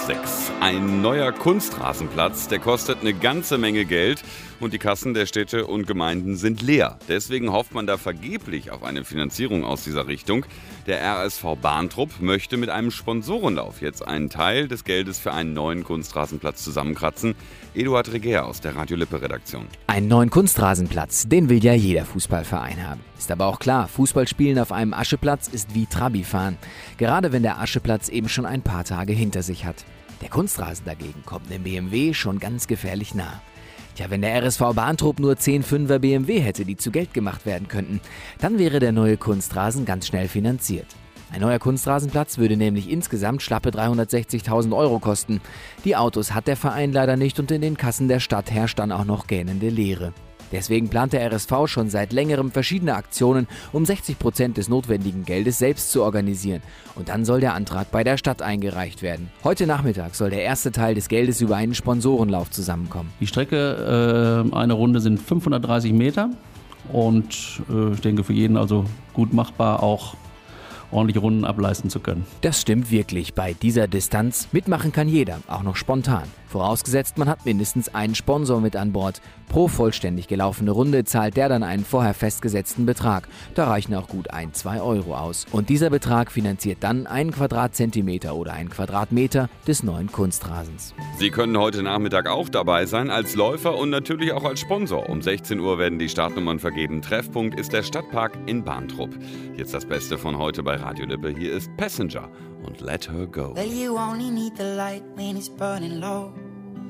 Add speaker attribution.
Speaker 1: 6. Ein neuer Kunstrasenplatz, der kostet eine ganze Menge Geld und die Kassen der Städte und Gemeinden sind leer. Deswegen hofft man da vergeblich auf eine Finanzierung aus dieser Richtung. Der RSV Bahntrupp möchte mit einem Sponsorenlauf jetzt einen Teil des Geldes für einen neuen Kunstrasenplatz zusammenkratzen. Eduard Reger aus der Radio Lippe-Redaktion.
Speaker 2: Einen neuen Kunstrasenplatz, den will ja jeder Fußballverein haben. Ist aber auch klar, Fußballspielen auf einem Ascheplatz ist wie Trabi-fahren. Gerade wenn der Ascheplatz eben schon ein paar Tage hinter sich hat. Der Kunstrasen dagegen kommt einem BMW schon ganz gefährlich nah. Tja, wenn der RSV Bahntrupp nur 10 5er BMW hätte, die zu Geld gemacht werden könnten, dann wäre der neue Kunstrasen ganz schnell finanziert. Ein neuer Kunstrasenplatz würde nämlich insgesamt schlappe 360.000 € kosten. Die Autos hat der Verein leider nicht und in den Kassen der Stadt herrscht dann auch noch gähnende Leere. Deswegen plant der RSV schon seit längerem verschiedene Aktionen, um 60% des notwendigen Geldes selbst zu organisieren. Und dann soll der Antrag bei der Stadt eingereicht werden. Heute Nachmittag soll der erste Teil des Geldes über einen Sponsorenlauf zusammenkommen.
Speaker 3: Die Strecke, eine Runde sind 530 Meter und ich denke für jeden also gut machbar, auch ordentliche Runden ableisten zu können.
Speaker 2: Das stimmt wirklich. Bei dieser Distanz mitmachen kann jeder, auch noch spontan. Vorausgesetzt, man hat mindestens einen Sponsor mit an Bord. Pro vollständig gelaufene Runde zahlt der dann einen vorher festgesetzten Betrag. Da reichen auch gut 1-2 € aus. Und dieser Betrag finanziert dann einen Quadratzentimeter oder einen Quadratmeter des neuen Kunstrasens.
Speaker 1: Sie können heute Nachmittag auch dabei sein, als Läufer und natürlich auch als Sponsor. Um 16 Uhr werden die Startnummern vergeben. Treffpunkt ist der Stadtpark in Bahntrupp. Jetzt das Beste von heute bei Radio Lippe. Hier ist Passenger und Let Her Go.
Speaker 4: Well, you only need the light when it's burning low.